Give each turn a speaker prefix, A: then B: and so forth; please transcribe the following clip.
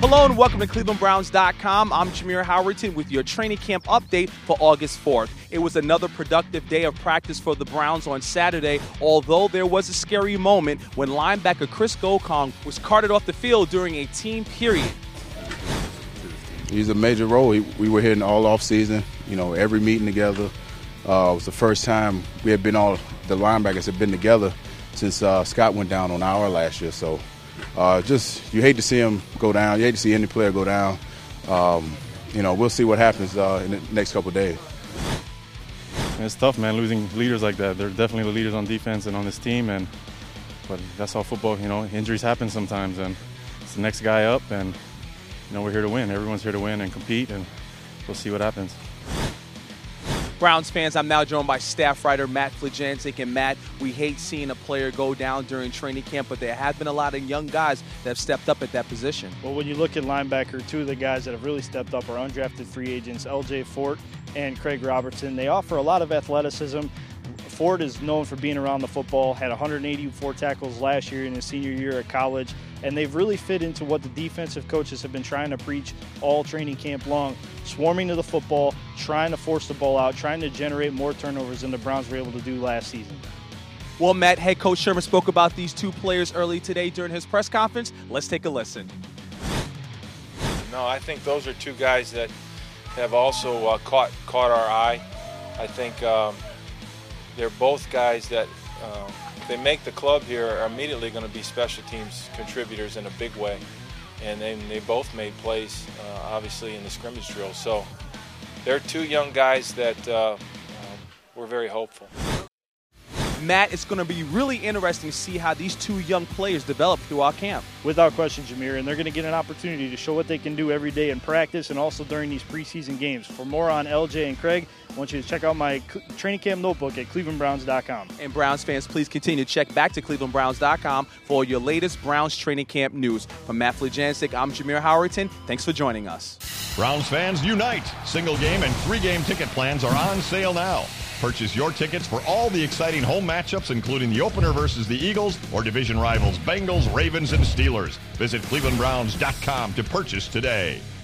A: Hello and welcome to ClevelandBrowns.com. I'm Jameer Howerton with your training camp update for August 4th. It was another productive day of practice for the Browns on Saturday, although there was a scary moment when linebacker Chris Golkong was carted off the field during a team period.
B: He's a major role. We were hitting all off season, every meeting together. It was the first time the linebackers had been together since Scott went down on IR last year. So you hate to see him go down. You hate to see any player go down. We'll see what happens in the next couple of days.
C: It's tough, man, losing leaders like that. They're definitely the leaders on defense and on this team, but that's how football, injuries happen sometimes, and it's the next guy up, and we're here to win. Everyone's here to win and compete, and we'll see what happens.
A: Browns fans, I'm now joined by staff writer Matt Flajanczyk. And Matt, we hate seeing a player go down during training camp, but there have been a lot of young guys that have stepped up at that position.
D: Well, when you look at linebacker, two of the guys that have really stepped up are undrafted free agents, L.J. Fort and Craig Robertson. They offer a lot of athleticism. Ford is known for being around the football, had 184 tackles last year in his senior year at college, and they've really fit into what the defensive coaches have been trying to preach all training camp long, swarming to the football, trying to force the ball out, trying to generate more turnovers than the Browns were able to do last season.
A: Well, Matt, head coach Sherman spoke about these two players early today during his press conference. Let's take a listen.
E: No, I think those are two guys that have also caught our eye. I think they're both guys that, if they make the club here, are immediately going to be special teams contributors in a big way. And then they both made plays, obviously, in the scrimmage drill. So they're two young guys that we're very hopeful.
A: Matt, it's going to be really interesting to see how these two young players develop throughout camp.
D: Without question, Jameer, and they're going to get an opportunity to show what they can do every day in practice and also during these preseason games. For more on LJ and Craig, I want you to check out my training camp notebook at ClevelandBrowns.com.
A: And Browns fans, please continue to check back to ClevelandBrowns.com for your latest Browns training camp news. From Matt Flajanczyk, I'm Jameer Howerton. Thanks for joining us.
F: Browns fans unite! Single game and 3-game ticket plans are on sale now. Purchase your tickets for all the exciting home matchups, including the opener versus the Eagles or division rivals Bengals, Ravens, and Steelers. Visit ClevelandBrowns.com to purchase today.